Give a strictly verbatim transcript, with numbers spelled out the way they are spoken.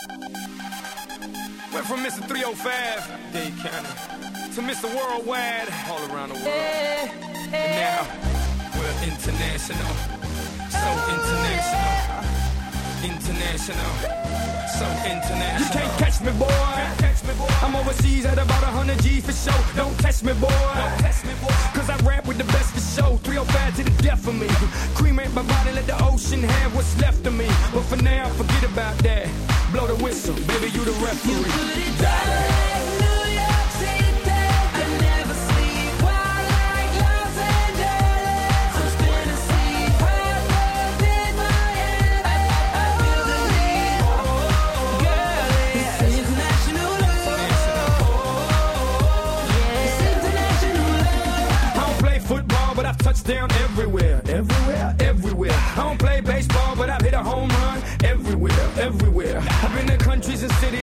Went from Mister three oh five, Dade County, to Mister Worldwide, all around the world. And now, we're international, so international, international, so international. You can't catch me, boy. Catch me, boy. I'm overseas at about one hundred G's for show. Don't test me, boy. Don't test me, boy. Cause I rap with the best for show. three oh five to the death of me. Cremate my body, let the ocean have what's left of me. But for now, forget about that. Blow the whistle, baby, you the referee. You put it down, New York City. I never sleep while like Los Angeles. I'm spinning sleep hard in my head. I, I feel the need, oh, girl, yeah. It's international love. Yeah, it's international love. I don't play football, but I've touched down everywhere, everywhere, everywhere. I don't play baseball, but I've hit a home run everywhere, everywhere. I've been to countries and cities